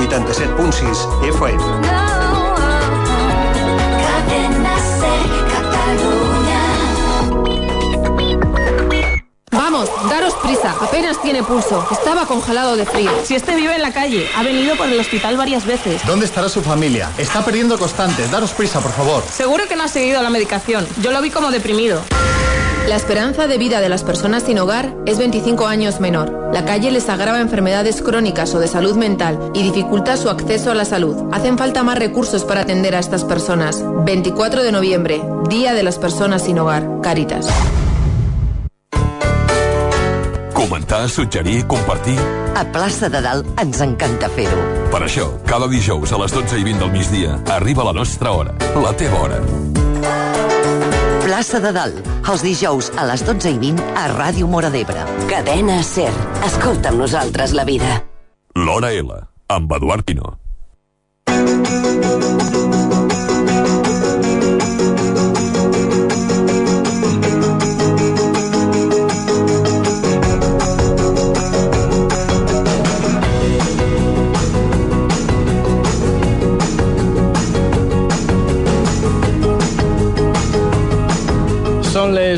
87.6 FM. Vamos, daros prisa, apenas tiene pulso. Estaba congelado de frío. Si este vive en la calle, ha venido por el hospital varias veces. ¿Dónde estará su familia? Está perdiendo constantes, daros prisa, por favor. Seguro que no ha seguido la medicación. Yo lo vi como deprimido. La esperanza de vida de las personas sin hogar es 25 años menor. La calle les agrava enfermedades crónicas o de salud mental y dificulta su acceso a la salud. Hacen falta más recursos para atender a estas personas. 24 de noviembre, Día de las Personas sin Hogar. Càritas. Comentar, suggerir, compartir... A Plaça de Dalt ens encanta fer-ho. Per això, cada dijous a les 12:20 del migdia arriba la nostra hora, la teva hora. Plaça de Dalt, els dijous a les 12:20 a Ràdio Móra d'Ebre. Cadena SER. Escolta amb nosaltres la vida. L'Hora L, amb Eduard Quino. Són les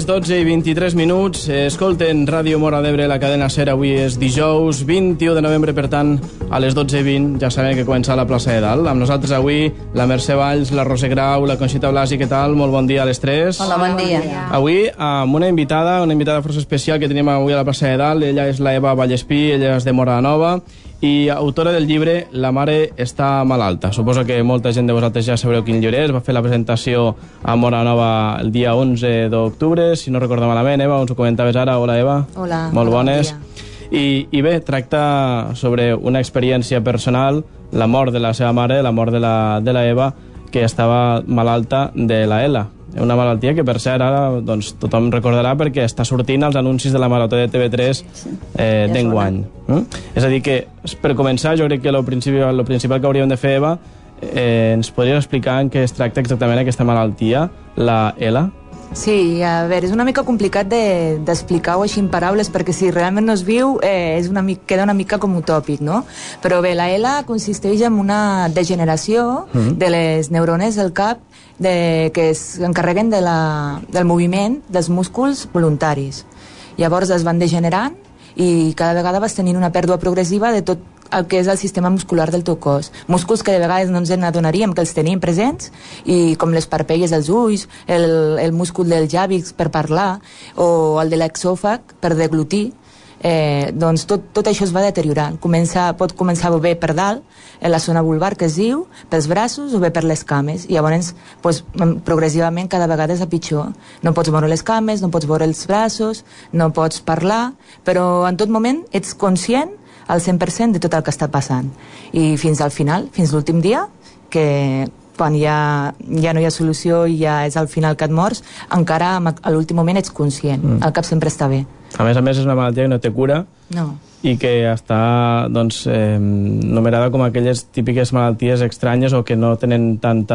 12:23. Escolten Ràdio Móra d'Ebre, la cadena SER. Avui és dijous 21 de novembre, per tant, a les 12:20 ja sabem que comença la plaça de Dalt. Amb nosaltres avui la Mercè Valls, la Roser Grau, la Conxita Blasi. Què tal? Molt bon dia a les tres. Hola, bon dia. Avui amb una invitada força especial que tenim avui a la plaça de Dalt. Ella és la Eva Vallespí, ella és de Móra Nova i autora del llibre La mare està malalta. Suposo que molta gent de vosaltres ja sabreu quin llibre és. Va fer la presentació a Móra Nova el dia 11 d'octubre, si no recordo malament. Eva, ens ho comentaves ara. Hola, Eva. Hola. Molt bones. I bé, tracta sobre una experiència personal, la mort de la seva mare, la mort de la Eva, que estava malalta de la ELA. Una malaltia que, per cert, ara doncs, tothom recordarà perquè està sortint als anuncis de la Marató de TV3 d'enguany. És a dir que, per començar, jo crec que el principal que hauríem de fer, Eva, ens podries explicar en què es tracta exactament aquesta malaltia, la ELA? Sí, a veure, és una mica complicat d'explicar-ho així en paraules, perquè si realment no es viu queda una mica com utòpic, no? Però bé, la ELA consisteix en una degeneració de les neurones del cap que s'encarreguen del moviment dels músculs voluntaris. Llavors es van degenerant i cada vegada vas tenint una pèrdua progressiva de tot el que és el sistema muscular del teu cos. Músculs que de vegades no ens n'adonaríem que els tenim presents, i com les parpelles dels ulls, el múscul del llavi per parlar, o el de l'exòfag per deglutir, doncs tot això es va deteriorant. Pot començar bé per dalt, en la zona vulvar, que es diu, pels braços o bé per les cames, i llavors progressivament cada vegada és a pitjor. No pots moure les cames, no pots moure els braços, no pots parlar, però en tot moment ets conscient al 100% de tot el que està passant. I fins al final, fins l'últim dia, que quan ja no hi ha solució i ja és al final que et mors, encara a l'últim moment ets conscient. El cap sempre està bé. A més, és una malaltia que no té cura. No. I que està numerada com aquelles típiques malalties estranyes o que no tenen tant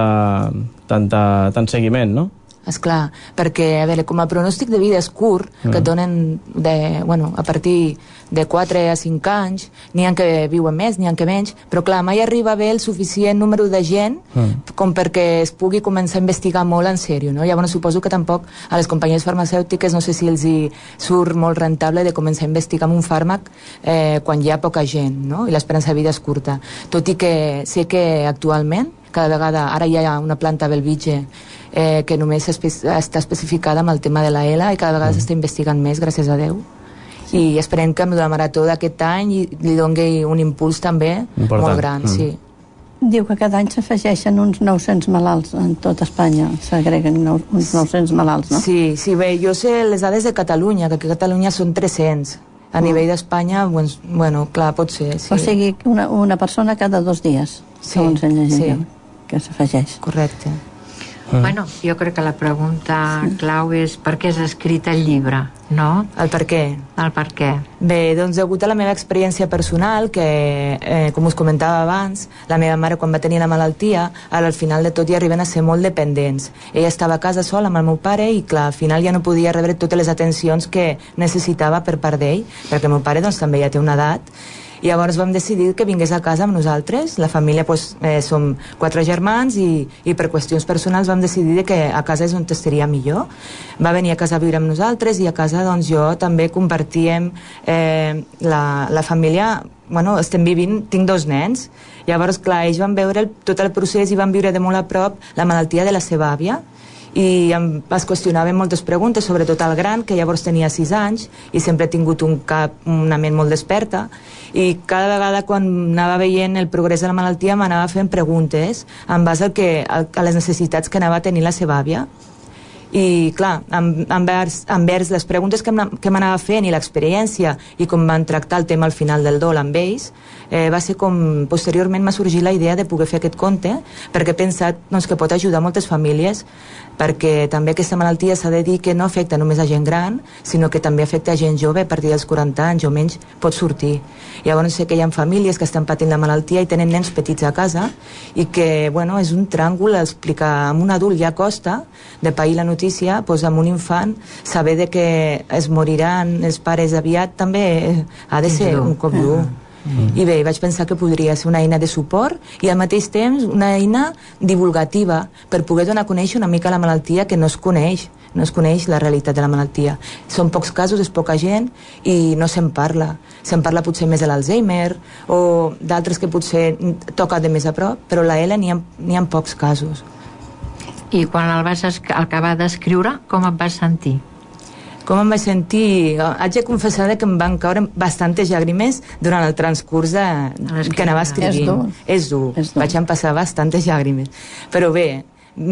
seguiment, no? Esclar, perquè, a veure, com el pronòstic de vida és curt, que et donen a partir de 4 a 5 anys, n'hi ha que viuen més, n'hi ha que menys, però clar, mai arriba a haver el suficient número de gent com perquè es pugui començar a investigar molt en sèrio, no? Llavors suposo que tampoc a les companyies farmacèutiques no sé si els hi surt molt rentable de començar a investigar amb un fàrmac quan hi ha poca gent, no? I l'esperança de vida és curta. Tot i que sé que actualment, cada vegada, ara hi ha una planta a Bellvitge que només està especificada amb el tema de la ELA, i cada vegada s'està investigant més, gràcies a Déu, i esperem que amb la marató d'aquest any li doni un impuls també molt gran. Sí. Diu que cada any s'afegeixen uns 900 malalts en tot Espanya, s'agreguen uns 900 malalts, no? Sí, bé, jo sé les dades de Catalunya, que a Catalunya són 300. A nivell d'Espanya, clar, pot ser. Sí. O sigui, una persona cada 2 dies, segons el llegit, que s'afegeix. Correcte. Bueno, jo crec que la pregunta clau és per què has escrit el llibre, no? El per què? El per què. Bé, doncs degut a la meva experiència personal, que com us comentava abans, la meva mare quan va tenir la malaltia, al final de tot hi arriben a ser molt dependents. Ella estava a casa sola amb el meu pare i clar, al final ja no podia rebre totes les atencions que necessitava per part d'ell, perquè el meu pare doncs també ja té una edat, I llavors vam decidir que vingués a casa amb nosaltres. La família, som 4 germans i per qüestions personals vam decidir que a casa és on estaria millor. Va venir a casa a viure amb nosaltres i a casa doncs jo també compartíem la família. Bueno, estem vivint, tinc 2 nens. Llavors, clar, ells van veure tot el procés i van viure de molt a prop la malaltia de la seva àvia i es qüestionaven moltes preguntes, sobretot el gran, que llavors tenia 6 anys i sempre ha tingut una ment molt desperta, i cada vegada quan anava veient el progrés de la malaltia m'anava fent preguntes en base a les necessitats que anava a tenir la seva àvia. I clar, envers les preguntes que m'anava fent i l'experiència i com van tractar el tema al final del dol amb ells, va ser com posteriorment m'ha sorgit la idea de poder fer aquest conte, perquè he pensat que pot ajudar moltes famílies, perquè també aquesta malaltia s'ha de dir que no afecta només a gent gran, sinó que també afecta a gent jove. A partir dels 40 anys o menys pot sortir. Llavors sé que hi ha famílies que estan patint la malaltia i tenen nens petits a casa i que, bueno, és un tràngol explicar a un adult ja costa de pair la notícia, doncs amb un infant saber de que es moriran els pares aviat també ha de ser un cop dur. I bé, vaig pensar que podria ser una eina de suport i al mateix temps una eina divulgativa per poder donar a conèixer una mica la malaltia que no es coneix la realitat de la malaltia. Són pocs casos, és poca gent i no se'n parla. Se'n parla potser més de l'Alzheimer o d'altres que potser toca de més a prop, però la ELA n'hi ha pocs casos. I quan el vas acabar d'escriure, com et vas sentir? Com em vaig sentir? Haig de confessar que em van caure bastantes llàgrimes durant el transcurs que anava escrivint. És dur. Vaig passar bastantes llàgrimes. Però bé,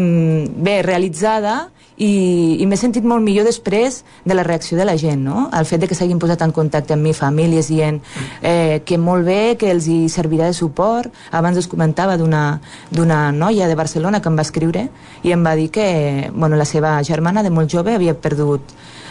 realitzada i m'he sentit molt millor després de la reacció de la gent, no? El fet de que s'hagin posat en contacte amb mi famílies dient que molt bé, que els hi servirà de suport. Abans us comentava d'una noia de Barcelona que em va escriure i em va dir que la seva germana de molt jove havia perdut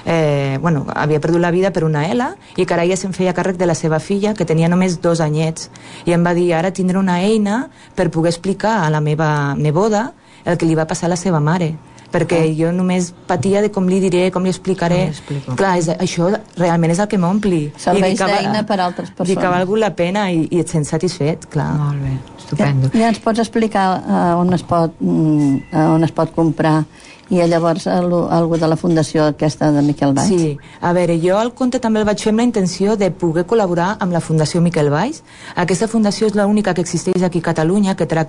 la vida per una ELA i que ara ja se'n feia càrrec de la seva filla, que tenia només 2 anyets, i em va dir ara tindré una eina per poder explicar a la meva neboda el que li va passar a la seva mare, perquè jo només patia de com li diré, com li explicaré. Clar, això realment és el que m'ompli. Serveix d'eina per a altres persones. Dic que ha valgut la pena i et sents satisfet, clar. Molt bé, estupendo. Ja ens pots explicar on es pot comprar i llavors algú de la fundació aquesta de Miquel Valls? Sí, a veure, jo el conte també el vaig fer amb la intenció de poder col·laborar amb la Fundació Miquel Valls. Aquesta fundació és l'única que existeix aquí a Catalunya que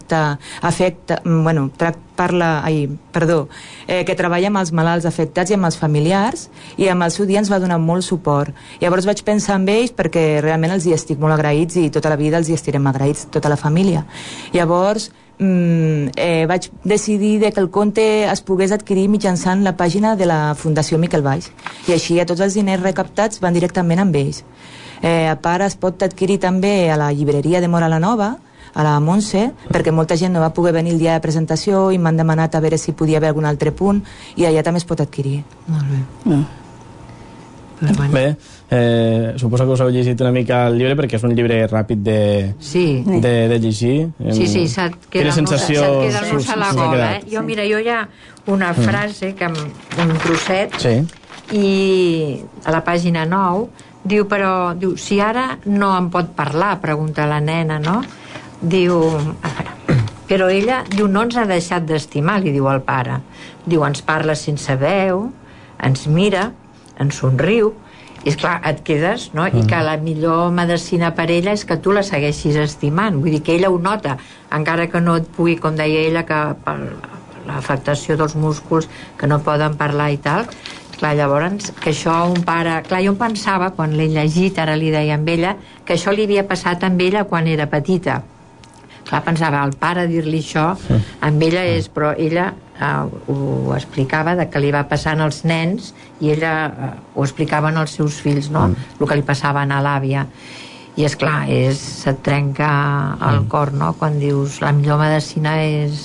que treballa amb els malalts afectats i amb els familiars, i amb el seu dia ens va donar molt suport. Llavors vaig pensar en ells perquè realment els hi estic molt agraïts i tota la vida els hi estirem agraïts, tota la família. Llavors vaig decidir que el conte es pogués adquirir mitjançant la pàgina de la Fundació Miquel Valls, i així tots els diners recaptats van directament amb ells. A part es pot adquirir també a la llibreria de Móra la Nova, a la Montse, perquè molta gent no va poder venir el dia de presentació i m'han demanat a veure si podia haver algun altre punt, i allà també es pot adquirir. Molt bé. Bé, suposo que us heu llegit una mica el llibre perquè és un llibre ràpid de llegir. Sí, se't queda el nos a la gola. Jo hi ha una frase, un trosset, i a la pàgina 9 diu, si ara no em pot parlar, pregunta la nena, no? Diu, però ella no ens ha deixat d'estimar, li diu al pare. Diu, ens parla sense veu, ens mira, ens somriu, i esclar, et quedes, no? I que la millor medicina per ella és que tu la segueixis estimant, vull dir que ella ho nota, encara que no et pugui, com deia ella, que per l'afectació dels músculs que no poden parlar i tal. Clar, llavors, que això un pare... Clar, jo em pensava, quan l'he llegit, ara li deia amb ella, que això li havia passat amb ella quan era petita. Clar, pensava, el pare dir-li això amb ella és... Però ella ho explicava, que li va passant als nens, i ella ho explicaven als seus fills, no? El que li passava a l'àvia. I esclar, se't trenca el cor, no? Quan dius, la millor medicina és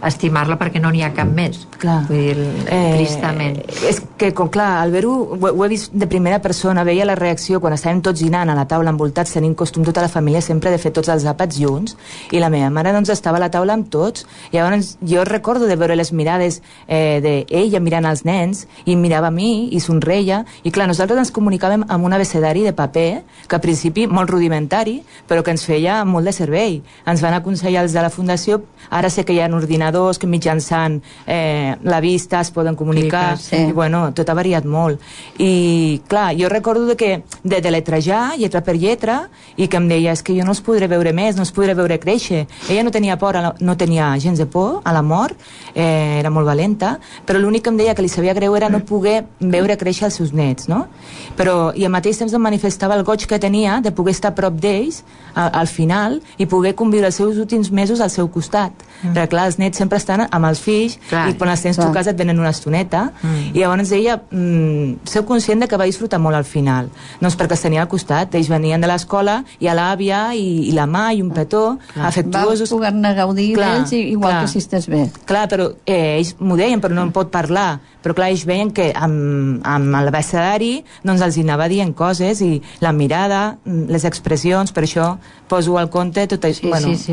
estimar-la perquè no n'hi ha cap més. Clar. Vull dir, tristament. És que, clar, el Veru ho he vist de primera persona, veia la reacció quan estàvem tots dinant a la taula envoltats, tenint costum tota la família sempre de fer tots els àpats junts, i la meva mare doncs estava a la taula amb tots, i llavors jo recordo de veure les mirades d'ella mirant els nens, i em mirava a mi i somreia, i clar, nosaltres ens comunicàvem amb un abecedari de paper, que al principi molt rudimentari, però que ens feia molt de servei. Ens van aconsellar els de la Fundació, ara sé que hi ha ordinadors que mitjançant la vista es poden comunicar, i bueno, tot ha variat molt. I clar, jo recordo de deletrejar lletra per lletra, i que em deia, és que jo no els podré veure més, no els podré veure créixer. Ella no tenia por, no tenia gens de por a la mort, era molt valenta, però l'únic que em deia que li sabia greu era no poder veure créixer els seus nets, no? Però, i al mateix temps em manifestava el goig que tenia de poder estar a prop d'ells al final i poder conviure els seus últims mesos al seu costat. Perquè clar, els nets sempre estan amb els fills, i quan els tens tu a casa et venen una estoneta, i llavors ella sou conscient de que va disfrutar molt al final, doncs perquè els tenia al costat, ells venien de l'escola i a l'àvia i la mà i un petó afectuosos. Va poder-ne gaudir d'ells igual que si estàs bé. Clar, però ells m'ho deien, però no en pot parlar, però clar, ells veien que amb l'abecedari doncs els hi anava dient coses, i la mirada, les expressions, per això poso al compte tot això,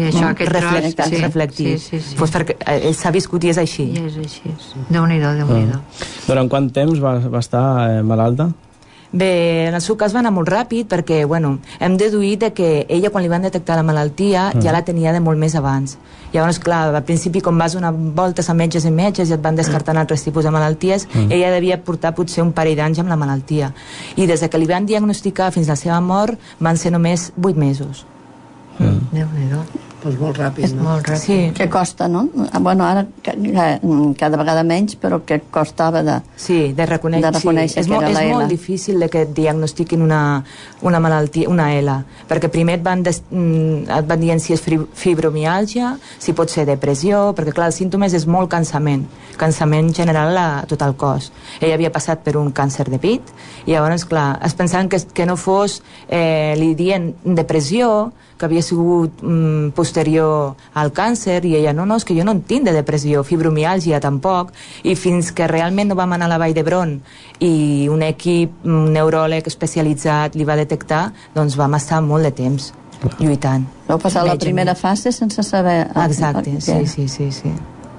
reflectir. Pues perquè ell s'ha viscut i és així. I és així. Déu-n'hi-do, Déu-n'hi-do. Durant quant temps va estar malalta? Bé, en el seu cas va anar molt ràpid perquè, bueno, hem deduït que ella quan li van detectar la malaltia ja la tenia de molt més abans. Llavors, clar, al principi quan vas donar voltes a metges i metges i et van descartant altres tipus de malalties, ella devia portar potser un parell d'anys amb la malaltia. I des que li van diagnosticar fins a la seva mort van ser només 8 mesos. Déu-n'hi-do. Doncs molt ràpid, no? Molt ràpid. Sí. Que costa, no? Bueno, ara cada vegada menys, però que costava de reconèixer que era la L. És molt difícil que et diagnostiquin una malaltia, una L, perquè primer et van dient si és fibromiàlgia, si pot ser depressió, perquè clar, els símptomes és molt cansament general a tot el cos. Ella havia passat per un càncer de pit, i llavors, clar, es pensaven que no fos, li dient depressió, que havia sigut posterior al càncer, i ella, no, és que jo no en tinc de depressió, fibromiàlgia tampoc, i fins que realment no vam anar a la Vall d'Hebron i un equip, un neuròleg especialitzat li va detectar, doncs vam estar molt de temps lluitant. Vau passar la primera fase sense saber... Exacte, sí.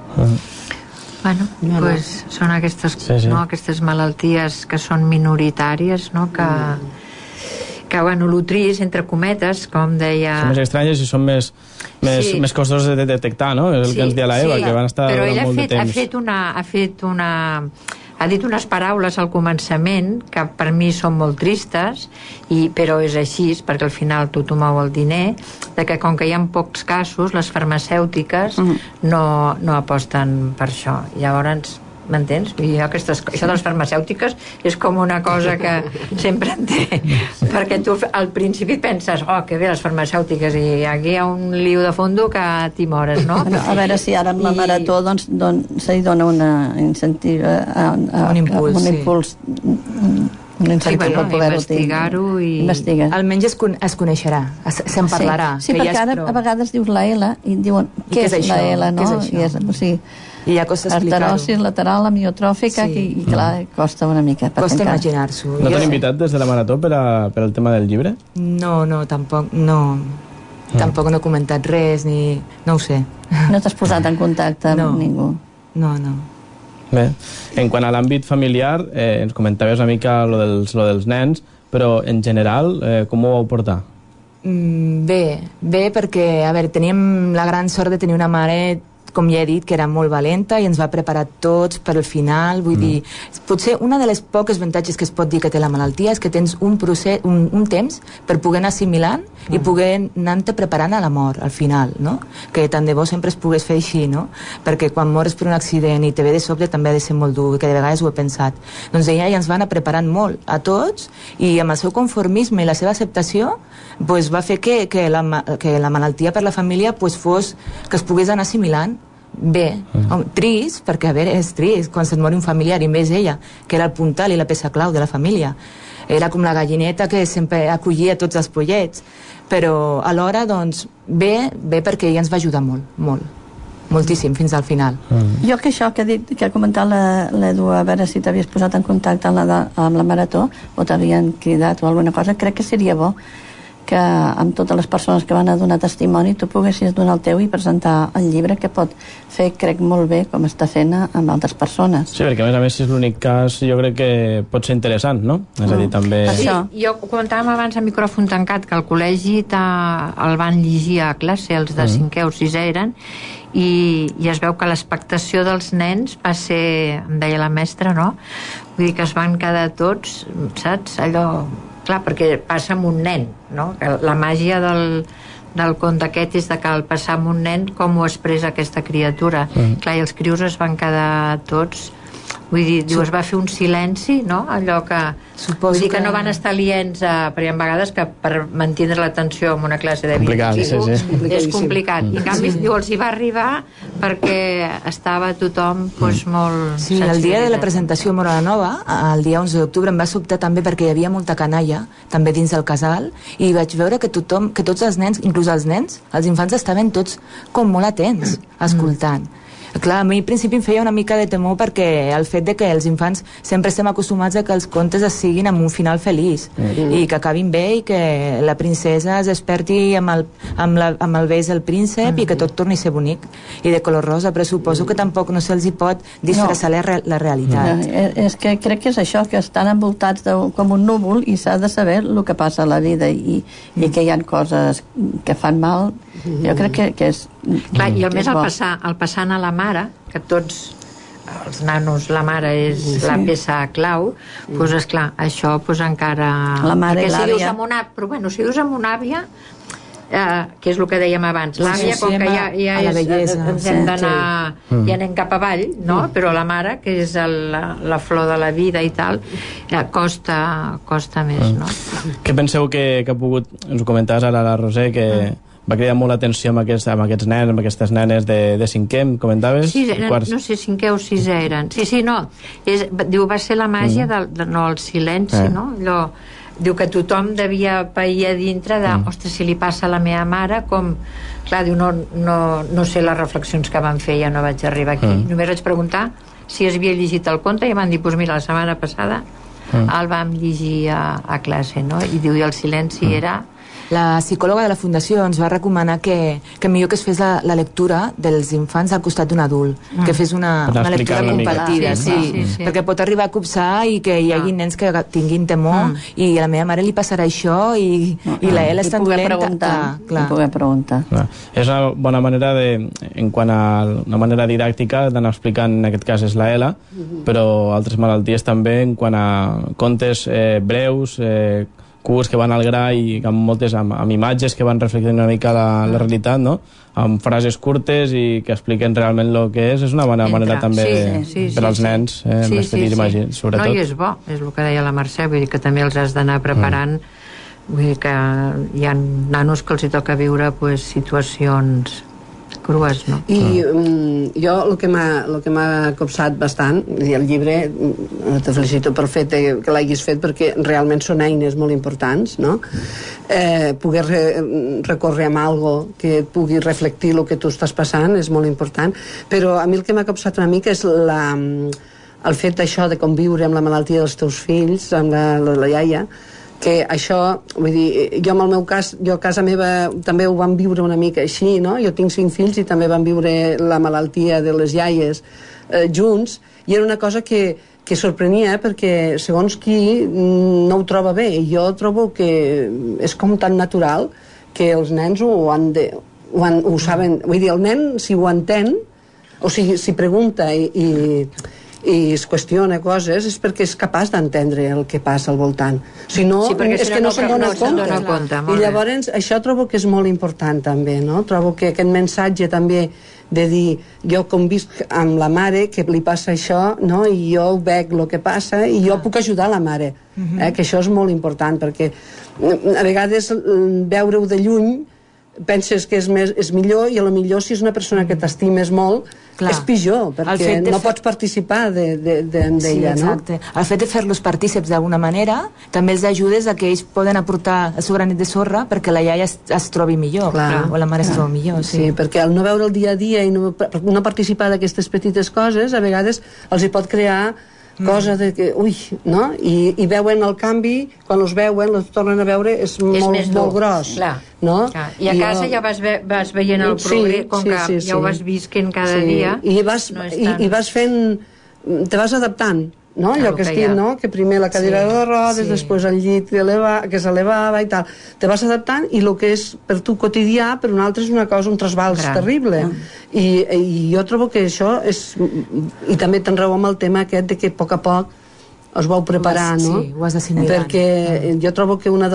Bueno, pues són aquestes malalties que són minoritàries, no?, que bueno, el trist, entre cometes, com deia... Són més estranyes i són més costoses de detectar, no? És el que ens deia la Eva, que van estar molt de temps. Ha dit unes paraules al començament que per mi són molt tristes, però és així, perquè al final tothom vol diner, de que com que hi ha pocs casos, les farmacèutiques no aposten per això. Llavors, m'entens? Això de les farmacèutiques és com una cosa que sempre en té, perquè tu al principi penses, que bé les farmacèutiques, i aquí hi ha un liu de fondo que t'hi mores, no? A veure si ara amb la marató se li dona un incentiu, un impuls investigar-ho i... almenys es coneixerà, se'n parlarà. Sí, perquè ara a vegades dius la L i diuen què és la L, no? I ja costa explicar-ho. Arterosi lateral amiotròfica, i clar, costa una mica. Costa imaginar-s'ho. No t'han invitat des de la Marató per al tema del llibre? No, tampoc no he comentat res, ni... no ho sé. No t'has posat en contacte amb ningú? No. Bé, en quant a l'àmbit familiar, ens comentaves una mica lo dels nens, però en general, com ho vau portar? Bé, perquè, a veure, teníem la gran sort de tenir una mare, com ja he dit, que era molt valenta i ens va preparar tots per al final. Vull dir, potser una de les poques avantatges que es pot dir que té la malaltia és que tens un temps per poder anar assimilant i poder anar-te preparant a la mort al final, no? Que tant de bo sempre es pogués fer així, no? Perquè quan mores per un accident i te ve de sobte també ha de ser molt dur, que de vegades ho he pensat. Doncs ella ja ens va anar preparant molt a tots, i amb el seu conformisme i la seva acceptació va fer que la malaltia per la família fos que es pogués anar assimilant bé. Trist, perquè a veure, és trist quan se't mori un familiar, i més ella, que era el puntal i la peça clau de la família. Era com la gallineta que sempre acollia tots els pollets, però alhora, doncs, bé perquè ella ens va ajudar molt, molt. moltíssim, fins al final. Jo que això que ha comentat l'Edu, a veure si t'havies posat en contacte amb la Marató o t'havien cridat o alguna cosa, crec que seria bo que amb totes les persones que van a donar testimoni tu poguessis donar el teu i presentar el llibre, que pot fer, crec, molt bé com està fent amb altres persones. Sí, perquè a més si és l'únic cas jo crec que pot ser interessant, no? És a dir, també... Sí, jo comentàvem abans a micròfon tancat que al col·legi el van llegir a classe, els de 5è o 6è eren, i es veu que l'expectació dels nens va ser, em deia la mestra, no? Vull dir que es van quedar tots, saps? Allò... Clar, perquè passa amb un nen, no? La màgia del conte aquest és de que al passar amb un nen com ho expressa aquesta criatura. Clar, i els crios es van quedar tots, vull dir, es va fer un silenci, no? Allò que... Vull dir que no van estar aliens perquè hi ha vegades que per mantenir l'atenció en una classe de 25 és complicat. I en canvi, els hi va arribar perquè estava tothom molt... Sí, el dia de la presentació a Móra la Nova, el dia 11 d'octubre, em va sobtar també perquè hi havia molta canalla, també dins del casal, i vaig veure que tots els nens, inclús els nens, els infants estaven tots com molt atents, escoltant. Clar, a mi al principi em feia una mica de temor perquè el fet de que els infants sempre estem acostumats a que els contes siguin amb un final feliç i que acabin bé i que la princesa es desperti amb el bes del príncep i que tot torni a ser bonic i de color rosa, però suposo que tampoc no se'ls hi pot disfressar la realitat. És que crec que és això, que estan envoltats com un núvol i s'ha de saber el que passa a la vida i que hi ha coses que fan mal. Jo crec que és... Clar, i el més al passar a la mare, que tots els nanos, la mare és la peça clau, doncs esclar, això encara... La mare i l'àvia. Però bueno, si dius amb una àvia, que és el que dèiem abans, l'àvia, com que ja ens hem d'anar, ja anem cap avall, no? Però la mare, que és la flor de la vida i tal, costa més, no? Què penseu que ha pogut, ens ho comentaves ara la Roser, que va cridar molt l'atenció amb aquests nens, amb aquestes nenes de 5è, em comentaves? Sí, no sé, 5è o 6è eren. Sí, no. Diu, va ser la màgia el silenci, no? Diu que tothom devia pair a dintre de, ostres, si li passa a la meva mare, com... Clar, diu, no sé les reflexions que van fer, ja no vaig arribar aquí. Només vaig preguntar si es havia llegit el conte i van dir, doncs mira, la setmana passada el vam llegir a classe, no? I diu, i el silenci era... La psicòloga de la Fundació ens va recomanar que millor que es fes la lectura dels infants al costat d'un adult, que fes una lectura compartida, sí, perquè pot arribar a copsar i que hi hagi nens que tinguin temor i a la meva mare li passarà això i la Ela està dolenta. I poder preguntar. És una bona manera en quant a una manera didàctica d'anar explicant, en aquest cas és la Ela, però altres malalties també en quant a contes breus, curts que van al gra i amb imatges que van reflectint una mica la realitat, no? Amb frases curtes i que expliquen realment el que és una bona manera també per als nens, més petits, sobretot. No, i és bo, és el que deia la Mercè, vull dir que també els has d'anar preparant, vull dir que hi ha nanos que els hi toca viure situacions crues, no? I jo el que m'ha copsat bastant, i el llibre te felicito pel fet que l'hagis fet perquè realment són eines molt importants, no? Poder recórrer amb algo que et pugui reflectir el que tu estàs passant és molt important, però a mi el que m'ha copsat una mica és el fet d'això de conviure amb la malaltia dels teus fills, amb la iaia, que això, vull dir, jo en el meu cas, jo a casa meva també ho vam viure una mica així, no? Jo tinc 5 fills i també vam viure la malaltia de les iaies junts, i era una cosa que sorprenia perquè segons qui no ho troba bé, i jo trobo que és com tan natural que els nens ho saben, vull dir, el nen si ho entén, o sigui, si pregunta i es qüestiona coses és perquè és capaç d'entendre el que passa al voltant, si no és que no se'n dona compte. I llavors això trobo que és molt important també, no? Trobo que aquest missatge també de dir, jo convisc amb la mare que li passa això, no? I jo veig el que passa i jo puc ajudar la mare, que això és molt important perquè a vegades veure-ho de lluny penses que és millor, i a lo millor si és una persona que t'estimes molt, és pitjor, perquè no pots participar d'ella, no? Exacte. El fet de fer-los partíceps d'alguna manera també els ajudes a que ells poden aportar el seu granet de sorra perquè la iaia es trobi millor, o la mare es trobi millor. Sí, perquè al no veure el dia a dia i no participar d'aquestes petites coses, a vegades els hi pot crear cosa de que, no? I veuen el canvi, quan els veuen, els tornen a veure, és molt gros, no? I a casa ja vas veient el progrés, com que ja ho vas visquent cada dia. I vas fent, te vas adaptant, no? Allò que estic, no? Que primer la cadira de rodes, després el llit que s'elevava i tal. Te vas adaptant, i el que és per tu quotidià, per un altre és una cosa, un trasbals terrible. I jo trobo que això és... I també t'enreu amb el tema aquest de que a poc us vau preparar, no? Sí, ho has d'assimilar. Perquè jo trobo que una de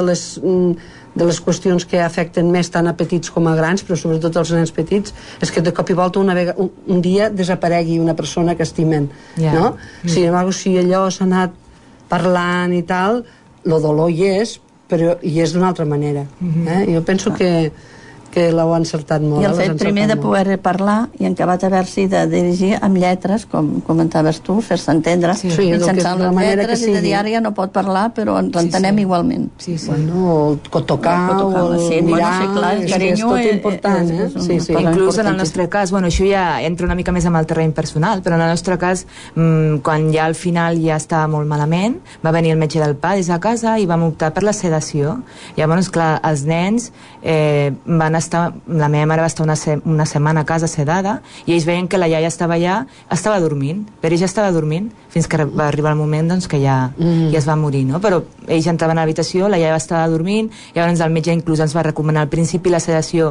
les qüestions que afecten més tant a petits com a grans, però sobretot als nens petits, és que de cop i volta un dia desaparegui una persona que estimen, no? Si allò s'ha anat parlant i tal, el dolor hi és, però hi és d'una altra manera. Jo penso que l'heu encertat molt. I el fet primer de poder parlar i en acabat haver-s'hi de dirigir amb lletres, com comentaves tu, fer-se entendre, mitjançant les lletres, i de diària no pot parlar, però ens entenem igualment. Bueno, o tocar, o mirar, és tot important. Inclús en el nostre cas, això ja entra una mica més amb el terreny personal, però en el nostre cas, quan ja al final ja estava molt malament, va venir el metge del pa des de casa i vam optar per la sedació. Llavors, clar, els nens van estar, la meva mare va estar una setmana a casa sedada, i ells veien que la iaia estava allà, estava dormint, però ella estava dormint fins que va arribar el moment que ja es va morir, no? Però ells entraven a l'habitació, la iaia estava dormint, i llavors el metge inclús ens va recomanar al principi la sedació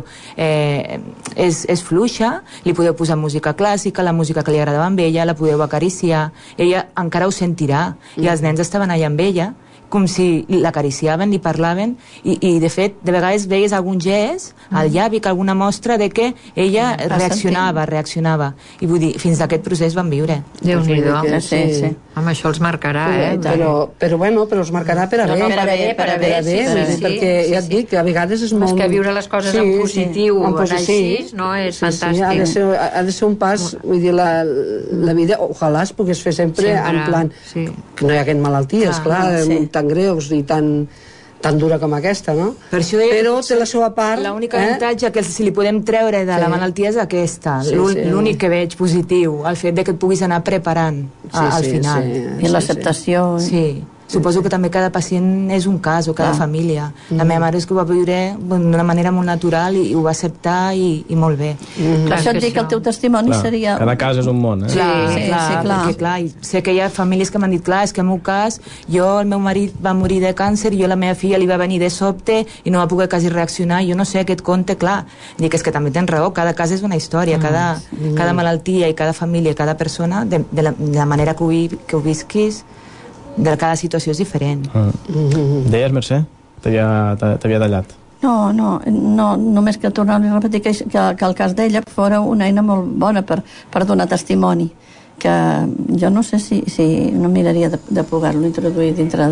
és fluixa, li podeu posar música clàssica, la música que li agradava amb ella, la podeu acariciar, ella encara ho sentirà, i els nens estaven allà amb ella com si l'acariciaven, li parlaven, i de fet, de vegades veies algun gest al llavi, alguna mostra de que ella reaccionava, i vull dir, fins d'aquest procés van viure. Déu-n'hi-do. Amb això els marcarà, però els marcarà per a bé, perquè ja et dic que a vegades és molt... És que viure les coses en positiu així, no? És fantàstic. Ha de ser un pas, vull dir, la vida, ojalà es pogués fer sempre en plan, que no hi haguem malalties, clar, tan greus i tan dura com aquesta, no? Però té la seva part... L'únic avantatge que si li podem treure de la malaltia és aquesta, l'únic que veig positiu, el fet de que et puguis anar preparant al final. I l'acceptació. Sí. Suposo que també cada pacient és un cas, o cada família. La meva mare és que ho va viure d'una manera molt natural i ho va acceptar i molt bé. Per això et dic que el teu testimoni seria... Cada cas és un món, eh? Clar. Sé que hi ha famílies que m'han dit, clar, és que en el meu cas, el meu marit va morir de càncer, i la meva filla li va venir de sobte i no va poder quasi reaccionar, jo no sé què et conte, clar. Dic, és que també tens raó, cada cas és una història, cada malaltia i cada família, cada persona, de la manera que ho visquis, de cada situació és diferent. Deies, Mercè? T'havia tallat. No, només que tornar a repetir que el cas d'ella fora una eina molt bona per donar testimoni, que jo no sé si no miraria de poder-lo introduir dintre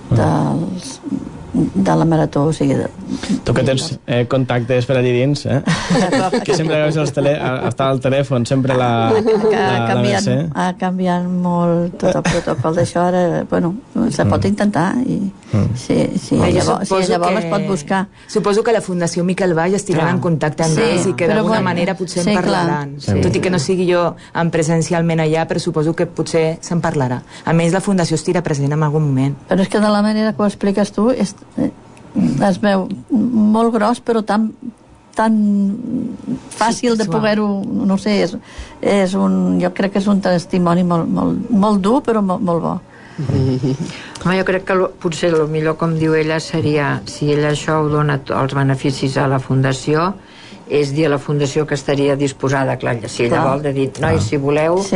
de la marató, o sigui... Tu que tens contactes per allà dins, que sempre agafes està al telèfon, sempre la Mercè. Ha canviat molt tot el protocol d'això, ara, bueno, se pot intentar, i si ella vol es pot buscar. Suposo que la Fundació Miquel Baix estirà en contacte amb ells i que d'alguna manera potser en parlaran. Tot i que no sigui jo presencialment allà, però suposo que potser se'n parlarà. A més, la Fundació estirà present en algun moment. Però és que de la manera que ho expliques tu es veu molt gros, però tan fàcil de poder-ho, no sé, jo crec que és un testimoni molt dur, però molt bo. Home, jo crec que potser el millor, com diu ella, seria, si ella això ho dona els beneficis a la Fundació, és dir a la Fundació que estaria disposada, clar, si ella vol, de dir, nois, si voleu,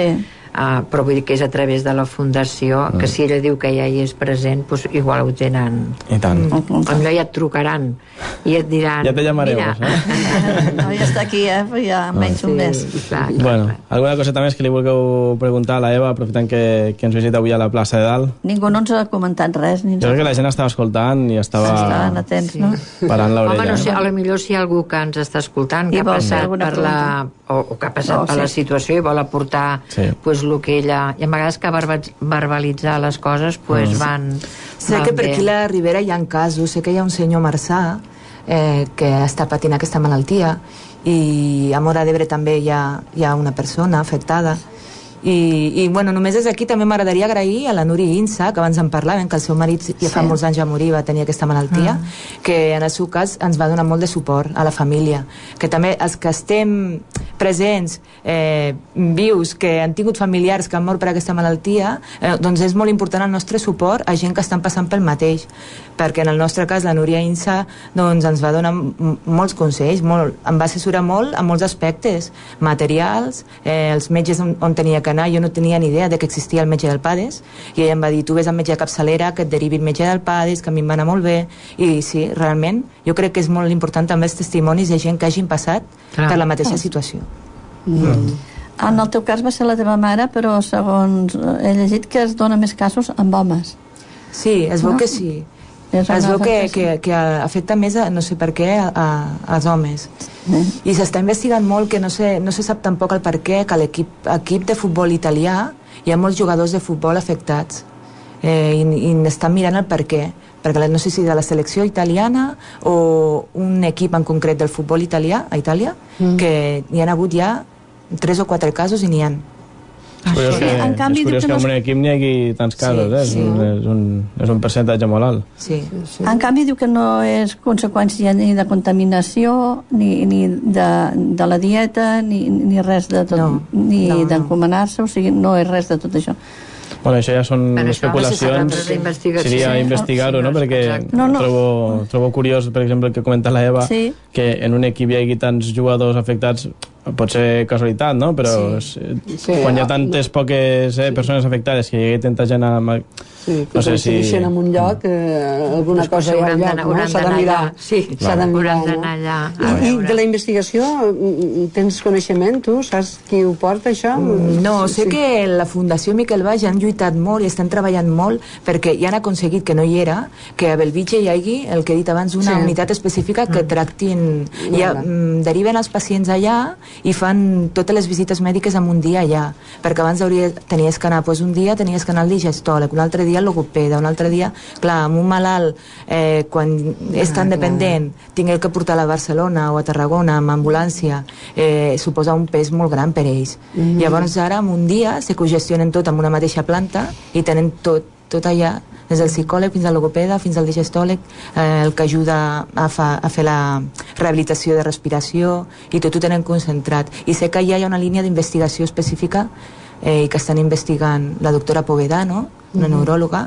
però vull dir que és a través de la fundació, que si ella diu que ja hi és present, doncs igual ho tenen. I tant. Potser ja et trucaran i et diran... Ja te llamareu, No, ja està aquí, ja menys un mes. Bueno, alguna coseta més que li vulgueu preguntar a la Eva, aprofitant que ens visita avui a la plaça de Dalt? Ningú no ens ha comentat res. Jo crec que la gent estava escoltant i estaven atents, no? Parant l'orella. Home, no sé, a lo millor si hi ha algú que ens està escoltant, que ha passat per la... o que ha passat per la situació i vol aportar pues, el que ella... I a vegades que verbalitzar les coses pues, van... Sé que per aquí a la Ribera hi ha casos, sé que hi ha un senyor Marçà que està patint aquesta malaltia i a Móra d'Ebre també hi ha una persona afectada i bueno, només des d'aquí també m'agradaria agrair a la Núria Insa, que abans en parlaven, que el seu marit ja fa molts anys va morir, va tenir aquesta malaltia, que en el seu cas ens va donar molt de suport a la família, que també els que estem presents, vius, que han tingut familiars que han mort per aquesta malaltia, doncs és molt important el nostre suport a gent que estan passant pel mateix, perquè en el nostre cas la Núria Insa doncs, ens va donar molts consells, em va assessorar molt en molts aspectes materials, els metges on tenia que anar, jo no tenia ni idea de que existia el metge del PADES i ella em va dir, tu ves al metge de capçalera que et derivi el metge del PADES, que a mi em va anar molt bé i sí, realment jo crec que és molt important també els testimonis de gent que hagin passat per la mateixa situació. En el teu cas va ser la teva mare, però segons he llegit que es dona més casos amb homes. Sí, es veu que sí. Es veu que afecta més, no sé per què, als homes. I s'està investigant molt, que no se sap tampoc el per què, que a l'equip de futbol italià hi ha molts jugadors de futbol afectats. I n'estan mirant el per què. Perquè no sé si de la selecció italiana o un equip en concret del futbol italià, a Itàlia, que hi ha hagut ja 3 o 4 casos i n'hi ha. És curiós que en un equip n'hi hagi tants casos, és un percentatge molt alt. En canvi diu que no és conseqüència ni de contaminació ni de la dieta ni res de tot, ni d'encomanar-se, o sigui, no és res de tot això. Bueno, això ja són especulacions, seria investigar-ho, no? Perquè trobo curiós, per exemple, el que comenta la Eva, que en un equip hi hagi tants jugadors afectats, pot ser casualitat, no? Però quan hi ha tantes poques persones afectades que hi hagi tanta gent no sé si coincideixen en un lloc, alguna cosa hi ha al lloc, no? S'ha de mirar. S'ha de mirar. I de la investigació, tens coneixement, tu? Saps qui ho porta, això? No, sé que la Fundació Miquel Baix han lluitat molt i estan treballant molt perquè ja han aconseguit que no hi era, que a Bellvitge hi hagi, el que he dit abans, una unitat específica que tractin, deriven els pacients allà i fan totes les visites mèdiques en un dia allà, perquè abans tenies que anar, un dia tenies que anar al digestòleg, un altre dia al logopeda, un altre dia, clar, amb un malalt quan és tan dependent, tingué que portar-la a Barcelona o a Tarragona amb ambulància, suposa un pes molt gran per ells. Llavors ara en un dia se cogestionen tot en una mateixa planta i tenen tot allà, des del psicòleg fins al logopeda, fins al digestòleg, el que ajuda a fer la rehabilitació de respiració, i tot ho tenen concentrat. I sé que allà hi ha una línia d'investigació específica i que estan investigant la doctora Povedà, no? Una neuròloga,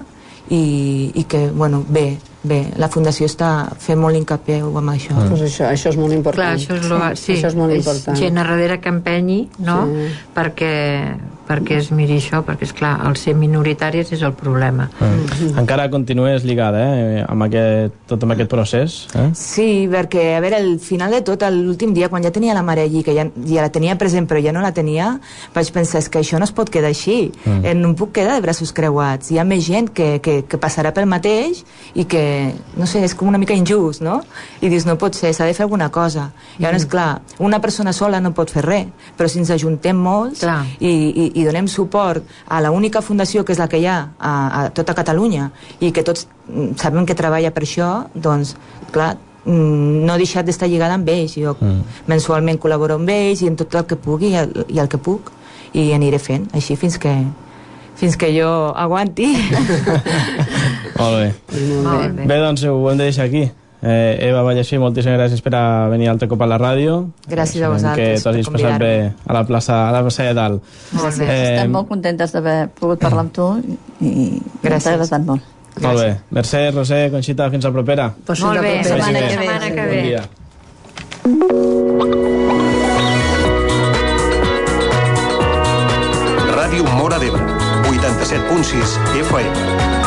i que, bueno, bé, la Fundació està fent molt hincapié amb això. Doncs això és molt important. Clar, això és molt important. Gent a darrere que empenyi, no? Perquè es miri això, perquè, esclar, el ser minoritaris és el problema. Encara continues lligada, amb tot aquest procés? Sí, perquè, a veure, al final de tot, l'últim dia, quan ja tenia la mare allí, que ja la tenia present, però ja no la tenia, vaig pensar, és que això no es pot quedar així. No em puc quedar de braços creuats. Hi ha més gent que passarà pel mateix i que, no sé, és com una mica injust, no? I dius, no pot ser, s'ha de fer alguna cosa. Llavors, clar, una persona sola no pot fer res, però si ens ajuntem molts i donem suport a l'única fundació que és la que hi ha a tota Catalunya i que tots sabem que treballa per això, doncs, clar, no he deixat d'estar lligada amb ells. Jo mensualment col·laboro amb ells i en tot el que pugui i el que puc, i aniré fent així fins que jo aguanti. Molt bé. Bé, doncs ho hem de deixar aquí. Eva Vallespí, moltíssimes gràcies per venir altre cop a la ràdio. Gràcies a vosaltres per convidar-me. Que t'hagis passat bé a la plaça de Dalt. Molt bé. Estem molt contentes d'haver pogut parlar amb tu i t'ha agradat molt. Molt bé. Mercè, Roser, Conxita, fins la propera. Molt bé, setmana que ve. Bon dia. Ràdio Móra d'Ebre, 87.6 FM.